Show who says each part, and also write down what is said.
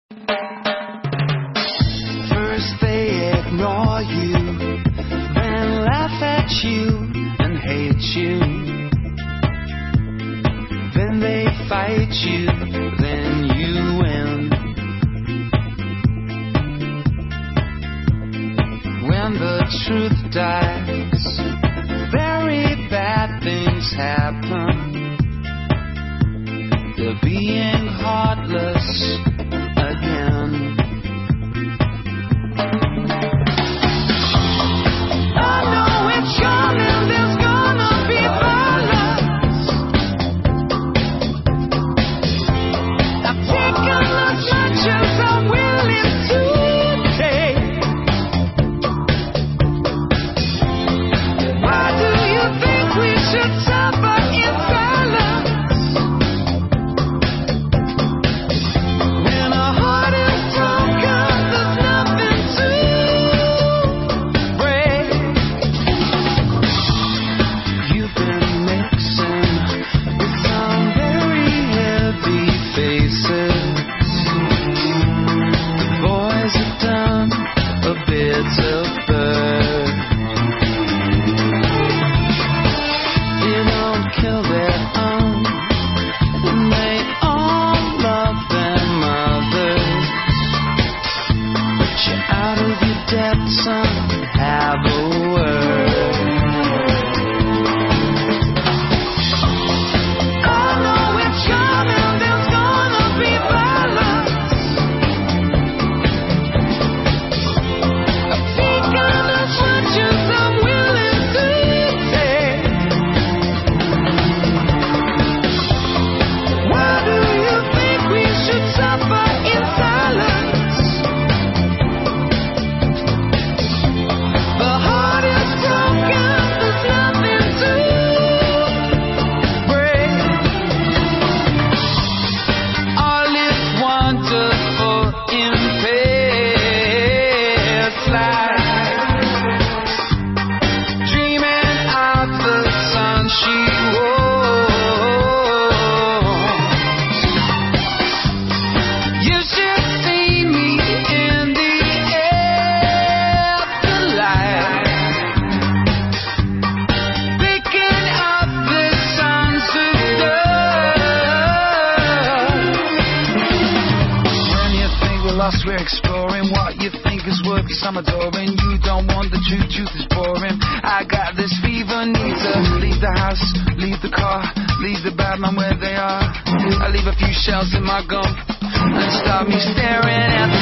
Speaker 1: First they ignore you, then laugh at you and hate you. Then they fight you, then you win. When the truth dies, very bad things happen. They're being heartless again. I know it's coming, there's gonna be violence. I've taken the chances I'm willing to take. Why do you think we should suffer in silence? When our heart is broken, there's nothing to break. You've been mixing with some very heavy faces. The boys have done a bit of bird. You don't kill their own, and they all love their mothers. But you're out of your depth, son, have a word. I know it's coming, there's gonna be violence. I've taken the chances I'm willing to take. Why do you think we should suffer in silence? The heart is broken, there's nothing to break. All is wonderful in past life. Dreaming of the sun she wore. You should see me in the afterlife, picking up the sons of dust. When you think we're lost, we're exploring what you think is worth, 'cause I'm adoring. You don't want the truth, truth is boring. I got this fever, need to leave the house, leave the car, leave the bad man where they are. I leave a few shells in my gum and stop me staring at the